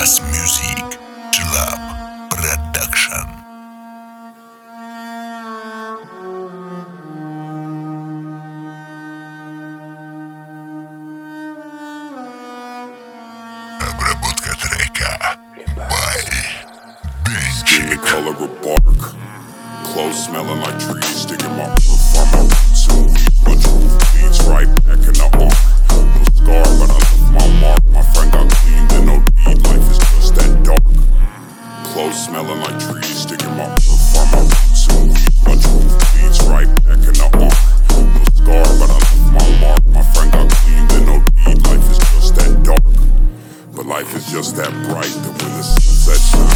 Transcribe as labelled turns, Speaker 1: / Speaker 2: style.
Speaker 1: Bass Music Club Production. Обработка трека by
Speaker 2: Skin the
Speaker 1: Benchik.
Speaker 2: color of bark. Clothes smelling like trees. Sticking my roof on my roots. And we bunch of roof beats right back in the arm. No scar, but I left my mark. My friend got cleaned in no deed. Life is just that dark. Clothes smelling like trees. Sticking my roof on my roots. And we bunch of roof beats right back in the arm. No scar, but I left my mark. My friend got cleaned in no deed. Life is just that dark. But life is just that bright that when the sunset shines